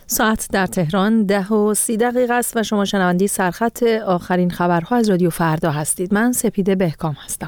ساعت در تهران 10:30 است و شما شنونده سرخط آخرین خبرها از رادیو فردا هستید. من سپیده بهکام هستم.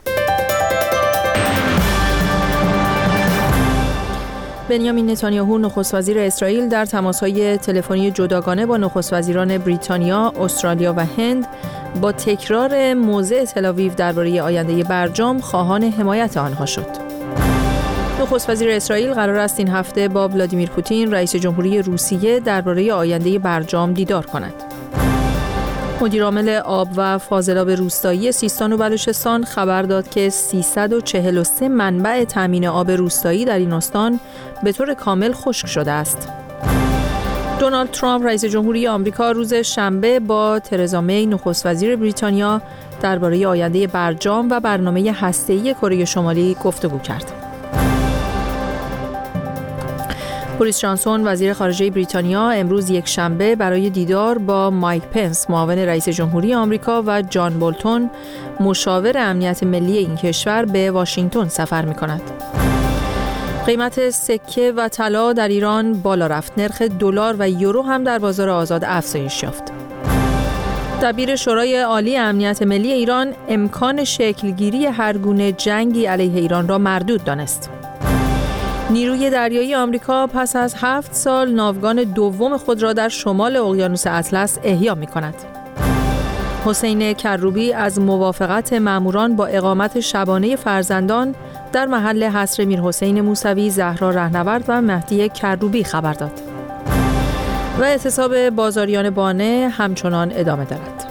بنیامین نتانیاهو نخست وزیر اسرائیل در تماس‌های تلفنی جداگانه با نخست وزیران بریتانیا، استرالیا و هند با تکرار موضع تل‌آویو درباره آینده برجام خواهان حمایت آنها شد. نخست وزیر اسرائیل قرار است این هفته با ولادیمیر پوتین رئیس جمهوری روسیه درباره آینده برجام دیدار کند. مدیر عامل آب و فاضلاب روستایی سیستان و بلوچستان خبر داد که 343 منبع تامین آب روستایی در این استان به طور کامل خشک شده است. دونالد ترامپ رئیس جمهوری آمریکا روز شنبه با ترزا می نخست وزیر بریتانیا درباره آینده برجام و برنامه هسته‌ای کره شمالی گفتگو کرد. بوریس جانسون وزیر خارجه بریتانیا امروز یک شنبه برای دیدار با مایک پنس معاون رئیس جمهوری آمریکا و جان بولتون مشاور امنیت ملی این کشور به واشنگتن سفر می‌کند. قیمت سکه و طلا در ایران بالا رفت. نرخ دلار و یورو هم در بازار آزاد افزایش یافت. دبیر شورای عالی امنیت ملی ایران امکان شکلگیری هر گونه جنگی علیه ایران را مردود دانست. نیروی دریایی آمریکا پس از 7 سال ناوگان دوم خود را در شمال اقیانوس اطلس احیا می‌کند. حسین کروبی از موافقت ماموران با اقامت شبانه فرزندان در محل حصر میرحسین موسوی، زهرا رهنورد و مهدی کروبی خبر داد. و اعتصاب بازاریان بانه همچنان ادامه دارد.